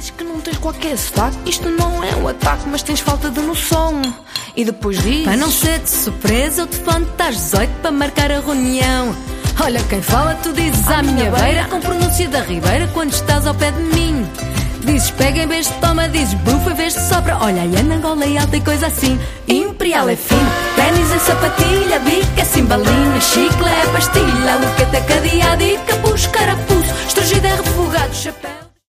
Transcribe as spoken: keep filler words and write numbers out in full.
Dizes que não tens qualquer sotaque. Isto não é um ataque, mas tens falta de noção. E depois dizes: para não ser de surpresa, eu telefono-te às dezoito para marcar a reunião. Olha quem fala, tu dizes à, à minha beira, beira, com pronúncia da Ribeira, quando estás ao pé de mim. Dizes pega em vez de toma, dizes bufa em vez de sopra. Olha aí a Angola e alta e coisa assim. Imperial é fino, ténis é sapatilha, bica é cimbalina, chicle é pastilha, luqueta é cadeada e capuz, carapuço, estrugido é refogado, chapéu.